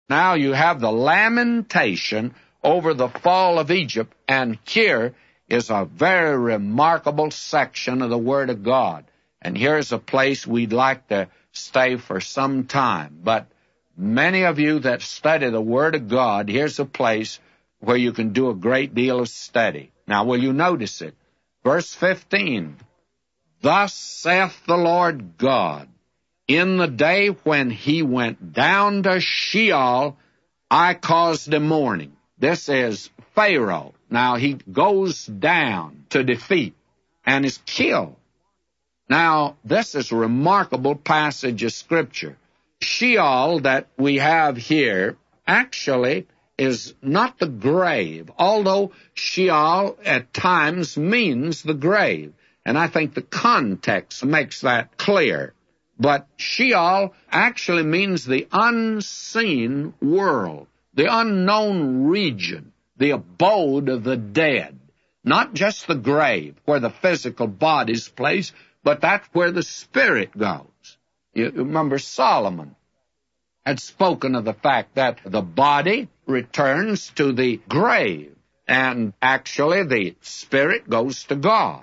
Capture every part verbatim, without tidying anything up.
Now you have the lamentation over the fall of Egypt, and here is a very remarkable section of the Word of God. And here's a place we'd like to stay for some time. But many of you that study the Word of God, here's a place where you can do a great deal of study. Now, will you notice it? Verse fifteen, Thus saith the Lord God, In the day when he went down to Sheol, I caused a mourning. This is Pharaoh. Now, he goes down to defeat and is killed. Now, this is a remarkable passage of Scripture. Sheol that we have here actually is not the grave, although Sheol at times means the grave. And I think the context makes that clear. But Sheol actually means the unseen world, the unknown region, the abode of the dead. Not just the grave, where the physical body's placed, but that's where the spirit goes. You remember Solomon had spoken of the fact that the body returns to the grave, and actually the spirit goes to God.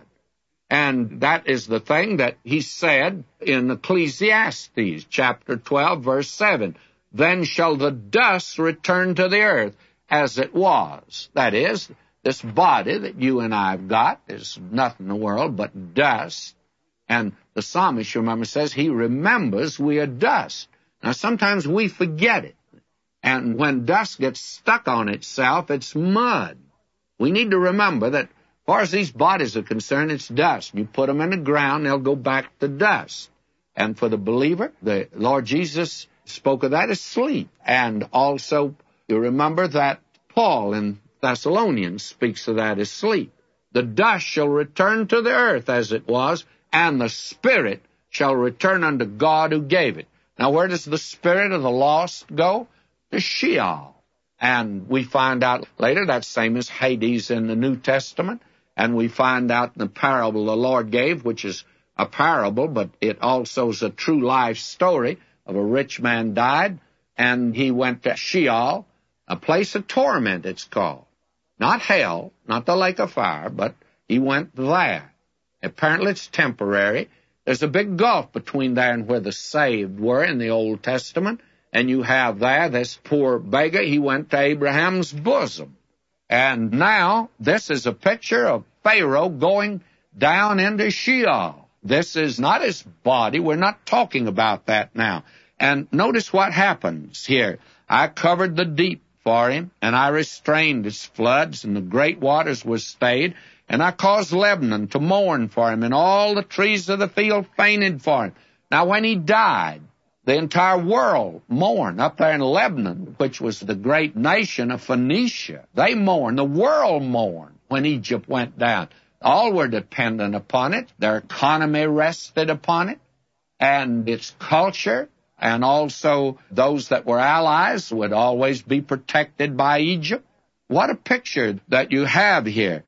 And that is the thing that he said in Ecclesiastes chapter twelve, verse seven. Then shall the dust return to the earth as it was. That is, this body that you and I have got is nothing in the world but dust. And the psalmist, you remember, says he remembers we are dust. Now, sometimes we forget it. And when dust gets stuck on itself, it's mud. We need to remember that as far as these bodies are concerned, it's dust. You put them in the ground, they'll go back to dust. And for the believer, the Lord Jesus spoke of that as sleep. And also, you remember that Paul in Thessalonians speaks of that as sleep. The dust shall return to the earth as it was, and the spirit shall return unto God who gave it. Now, where does the spirit of the lost go? To Sheol. And we find out later that's same as Hades in the New Testament. And we find out in the parable the Lord gave, which is a parable, but it also is a true life story of a rich man died, and he went to Sheol, a place of torment it's called. Not hell, not the lake of fire, but he went there. Apparently it's temporary. There's a big gulf between there and where the saved were in the Old Testament, and you have there this poor beggar, he went to Abraham's bosom. And now this is a picture of Pharaoh going down into Sheol. This is not his body. We're not talking about that now. And notice what happens here. I covered the deep for him, and I restrained its floods, and the great waters were stayed. And I caused Lebanon to mourn for him, and all the trees of the field fainted for him. Now, when he died, the entire world mourned. Up there in Lebanon, which was the great nation of Phoenicia, they mourned. The world mourned when Egypt went down. All were dependent upon it. Their economy rested upon it, and its culture, and also those that were allies would always be protected by Egypt. What a picture that you have here.